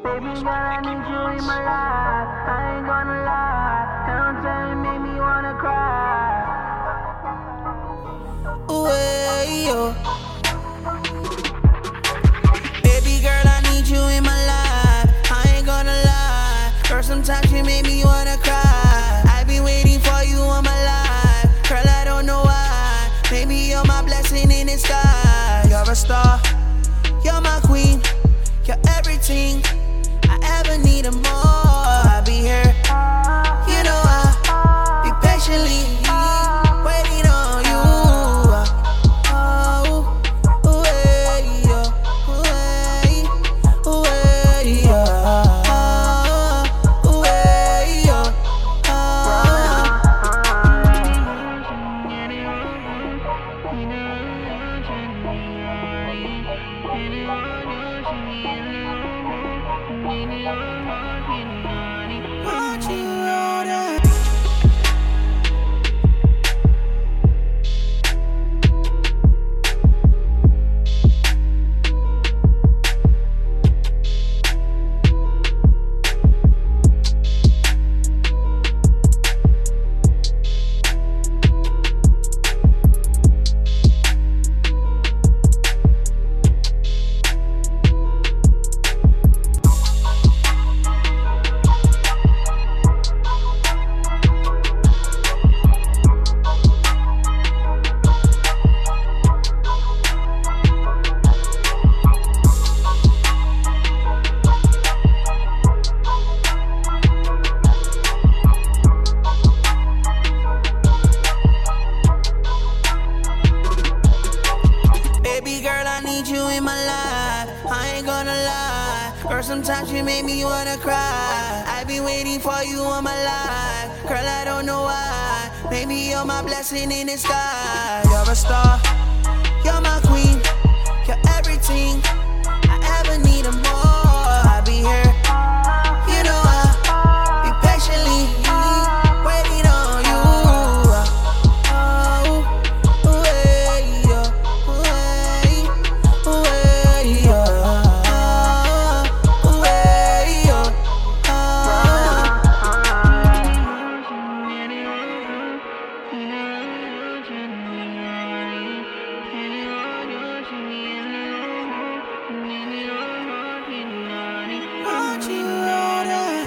Baby girl, I need you in my life. I ain't gonna lie. Don't tell me, make me wanna cry. Way, yo. Baby girl, I need you in my life. I ain't gonna lie. Girl, sometimes you make me wanna cry. I've been waiting for you all my life. Girl, I don't know why. Maybe you're my blessing in disguise. You're a star. You're my queen. You're everything I ever need and more. I'll be here. You know I'll be patiently waiting on you. Oh, way, want you all that. Baby girl, I need you in my life. I ain't gonna lie. Girl, sometimes you make me wanna cry. I've been waiting for you all my life. Girl, I don't know why. Maybe you're my blessing in disguise. You're a star. You're my queen. You're everything I ever need and more. I'll be here. You know I'll be patiently waiting on you. Want you all that.